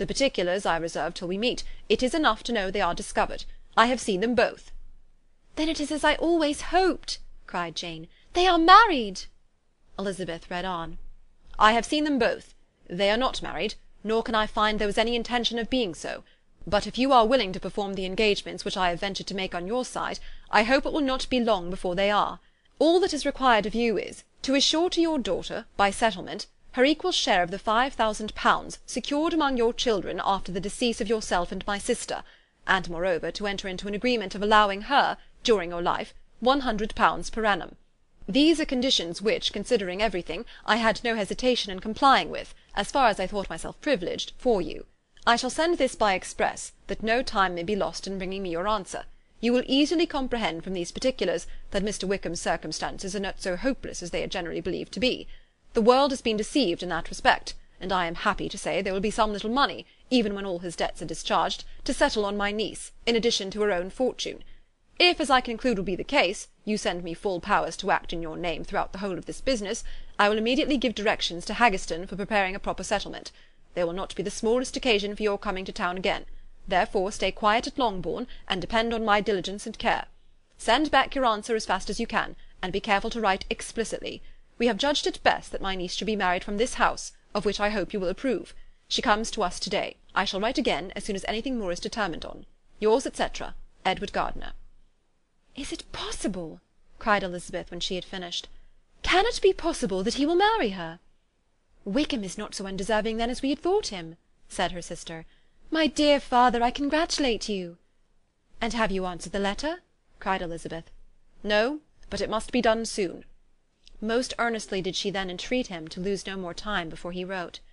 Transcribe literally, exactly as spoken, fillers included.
The particulars I reserve till we meet. It is enough to know they are discovered. I have seen them both." "Then it is as I always hoped," cried Jane. "They are married." Elizabeth read on. "I have seen them both. They are not married, nor can I find there was any intention of being so. But if you are willing to perform the engagements which I have ventured to make on your side, I hope it will not be long before they are. All that is required of you is, to assure to your daughter, by settlement, her equal share of the five thousand pounds secured among your children after the decease of yourself and my sister, and moreover to enter into an agreement of allowing her, during your life, one hundred pounds per annum. These are conditions which, considering everything, I had no hesitation in complying with, as far as I thought myself privileged, for you. I shall send this by express, that no time may be lost in bringing me your answer. You will easily comprehend from these particulars that Mr. Wickham's circumstances are not so hopeless as they are generally believed to be. The world has been deceived in that respect, and I am happy to say there will be some little money, even when all his debts are discharged, to settle on my niece, in addition to her own fortune. If, as I conclude will be the case, you send me full powers to act in your name throughout the whole of this business, I will immediately give directions to Haggerston for preparing a proper settlement. There will not be the smallest occasion for your coming to town again. Therefore stay quiet at Longbourn, and depend on my diligence and care. Send back your answer as fast as you can, and be careful to write explicitly. We have judged it best that my niece should be married from this house, of which I hope you will approve. She comes to us to-day. I shall write again as soon as anything more is determined on. Yours, et cetera, Edward Gardiner. "Is it possible?" cried Elizabeth when she had finished. "Can it be possible that he will marry her?" "Wickham is not so undeserving then as we had thought him," said her sister. "My dear father, I congratulate you." "And have you answered the letter?" cried Elizabeth. "No, but it must be done soon." Most earnestly did she then entreat him to lose no more time before he wrote.